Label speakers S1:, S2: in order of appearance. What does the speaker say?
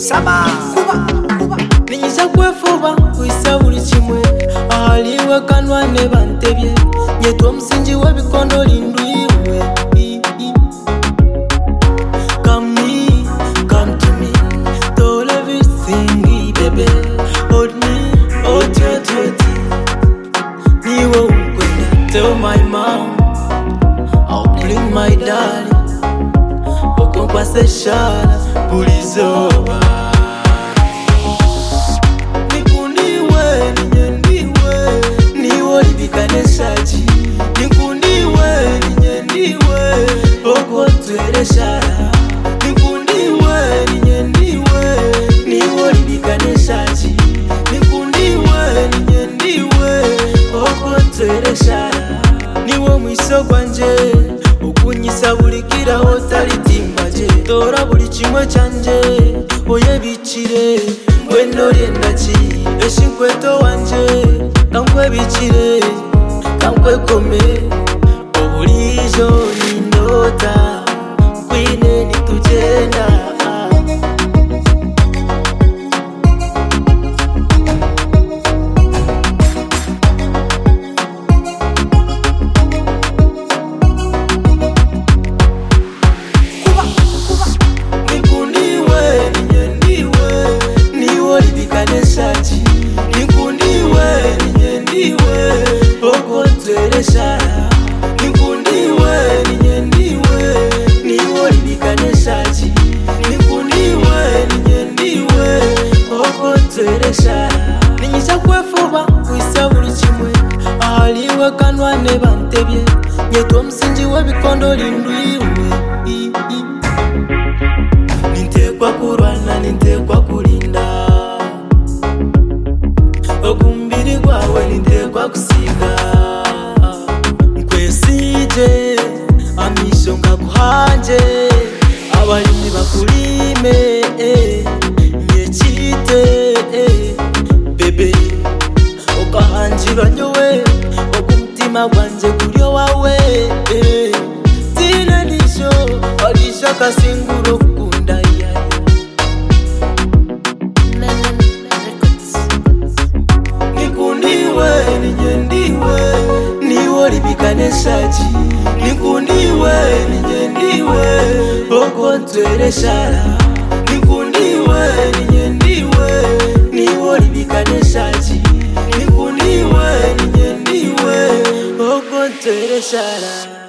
S1: Sama kuba
S2: Ninyisha kwefuba kuisa buli kimwe ahaliwe kanwane bantebye nyetwa omusingi w'ebikondo lindwiwe. Come to me, tell everything, baby. Hold me, hold your dirty. Niwe ukwenda, tell my mom I'll bring my darling. Okonkwa se shala, pulizoba. Nikundiwe, ninyendiwe, niwo libikane shaji. Nikundiwe, ninyendiwe, okotwele shala. Nikundiwe, ninyendiwe, niwo libikane shaji. Nikundiwe, ninyendiwe, okotwele shala. Niwo mwiso gwanje, okunyisa bulikira otalitimbaje. Tora buli kimwe kyanje, oyebikire, ngweno lyendaki. Eshinkweto wanje, kankwebikire, kankwekome. Obulijo nindota, nkwine nitugenda. Nikundiwe, ninyendiwe, niwo libikane shaji. Nikundiwe, ninyendiwe, okotwele shala. Nikundiwe, ninyendiwe, niwo libikane shaji. Nikundiwe, ninyendiwe, okotwele shala. Ninyisha kwefuba kuisa buli kimwe ahaliwe kanwane bantebye nyetwa omusingi w'ebikondo lindwiwe. Nintekwa kurwana, nintekwa kulinda, okumbiri gwawe nintekwa kusiga. Nkwesije amisho ngakuhanje, abalimi bakulime nyekite bebe. Okahanjirwa nyowe, okumutima gwanje gulyo wawe. Tina nisho alisha kasinguro kunda yaya. Nikundiwe, ninyendiwe, niwo libikane shaji. Nikundiwe, ninyendiwe, okotwele shala. Nikundiwe, ninyendiwe, niwo libikane shaji. Nikundiwe, ninyendiwe, okotwele shala.